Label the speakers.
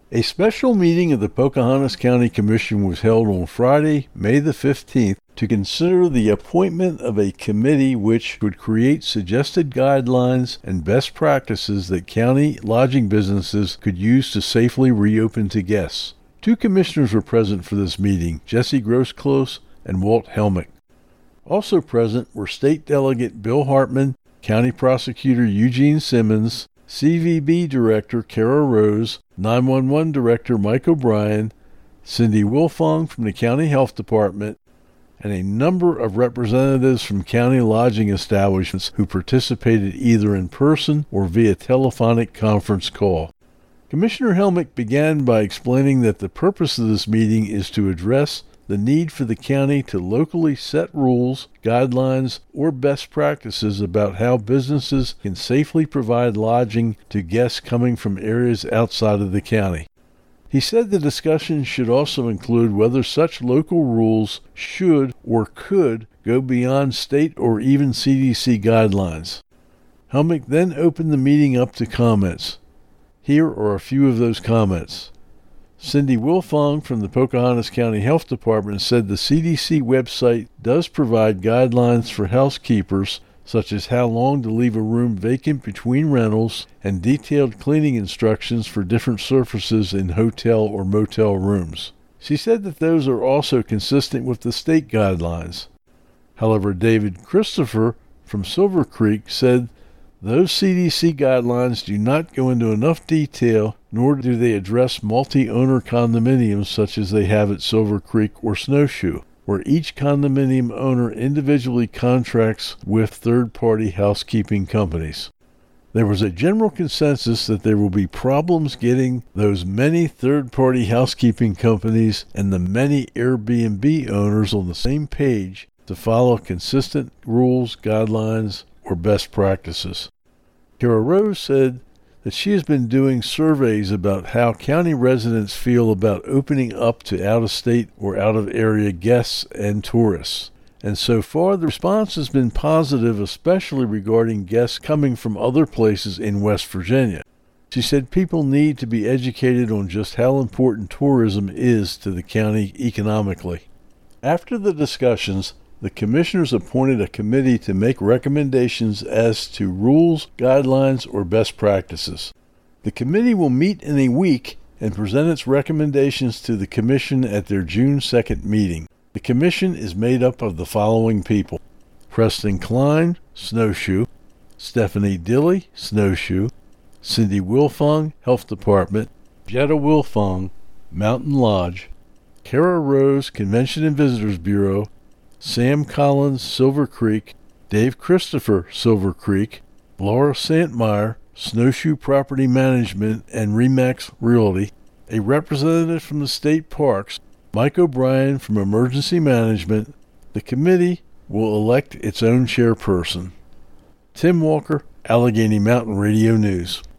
Speaker 1: A special meeting of the Pocahontas County Commission was held on Friday, May the 15th, to consider the appointment of a committee which would create suggested guidelines and best practices that county lodging businesses could use to safely reopen to guests. 2 commissioners were present for this meeting, Jesse Grosclose and Walt Helmick. Also present were State Delegate Bill Hartman, County Prosecutor Eugene Simmons, CVB Director Kara Rose, 911 Director Mike O'Brien, Cindy Wilfong from the County Health Department, and a number of representatives from county lodging establishments who participated either in person or via telephonic conference call. Commissioner Helmick began by explaining that the purpose of this meeting is to address the need for the county to locally set rules, guidelines, or best practices about how businesses can safely provide lodging to guests coming from areas outside of the county. He said the discussion should also include whether such local rules should or could go beyond state or even CDC guidelines. Helmick then opened the meeting up to comments. Here are a few of those comments. Cindy Wilfong from the Pocahontas County Health Department said the CDC website does provide guidelines for housekeepers, such as how long to leave a room vacant between rentals and detailed cleaning instructions for different surfaces in hotel or motel rooms. She said that those are also consistent with the state guidelines. However, David Christopher from Silver Creek said those CDC guidelines do not go into enough detail, nor do they address multi-owner condominiums such as they have at Silver Creek or Snowshoe, where each condominium owner individually contracts with third-party housekeeping companies. There was a general consensus that there will be problems getting those many third-party housekeeping companies and the many Airbnb owners on the same page to follow consistent rules, guidelines, or best practices. Kara Rose said that she has been doing surveys about how county residents feel about opening up to out-of-state or out-of-area guests and tourists. And so far the response has been positive, especially regarding guests coming from other places in West Virginia. She said people need to be educated on just how important tourism is to the county economically. After the discussions, the commissioners appointed a committee to make recommendations as to rules, guidelines, or best practices. The committee will meet in a week and present its recommendations to the commission at their June 2nd meeting. The commission is made up of the following people: Preston Klein, Snowshoe; Stephanie Dilley, Snowshoe; Cindy Wilfong, Health Department; Jetta Wilfong, Mountain Lodge; Kara Rose, Convention and Visitors Bureau; Sam Collins, Silver Creek; Dave Christopher, Silver Creek; Laura Santmeyer, Snowshoe Property Management and Remax Realty; a representative from the state parks, Mike O'Brien from Emergency Management. The committee will elect its own chairperson. Tim Walker, Allegheny Mountain Radio News.